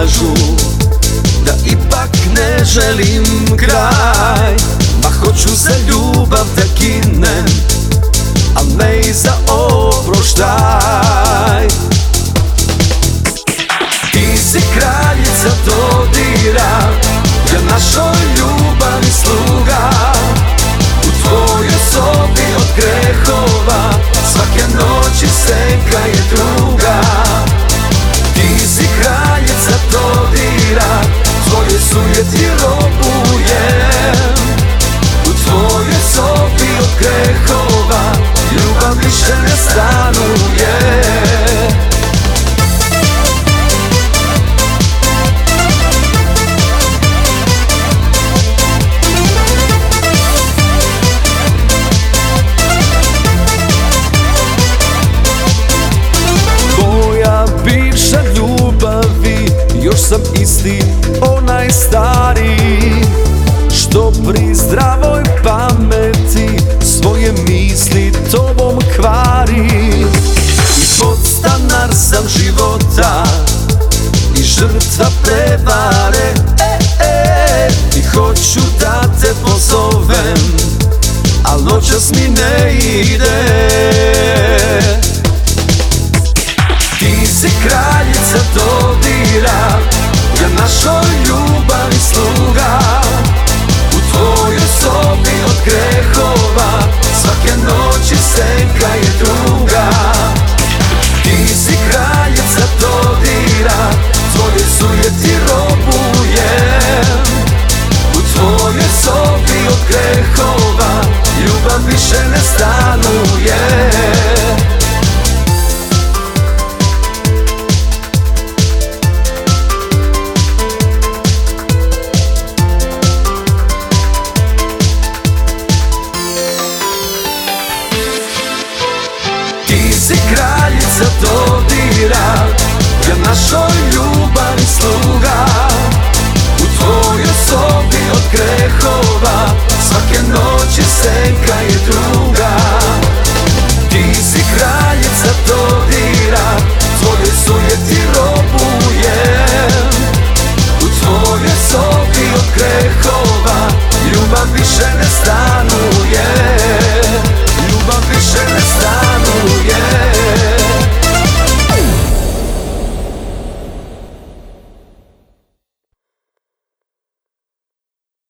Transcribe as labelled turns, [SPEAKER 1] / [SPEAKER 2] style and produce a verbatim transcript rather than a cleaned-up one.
[SPEAKER 1] kažu da ipak ne želim kraj. Ma hoću za ljubav da ginem, al ne i za oproštaj. Ti si kraljica dodira, ja našoj ljubavi sluga. U tvojoj sobi od grehova svake noći senka je druga. Ti si kraljica dodira, tvoje sujeti robujem. U tvojoj sobi od grehova ljubav više ne stanuje. Još sam isti, onaj stari, što pri zdravoj pameti svoje misli tobom kvari. I podstanar sam života i žrtva prevare, e, e, i hoću da te pozovem, al noćas mi ne ide. Ti si kraljica dodira, ja našoj ljubavi sluga. U tvojoj sobi od grehova svake noći senka je druga. Ti si kraljica dodira, tvoje sujeti robujem. U tvojoj sobi od grehova ljubav više ne stanuje. Ti si kraljica dodira, ja našoj ljubavi sluga. U tvojoj sobi od grehova svake noći senka je druga.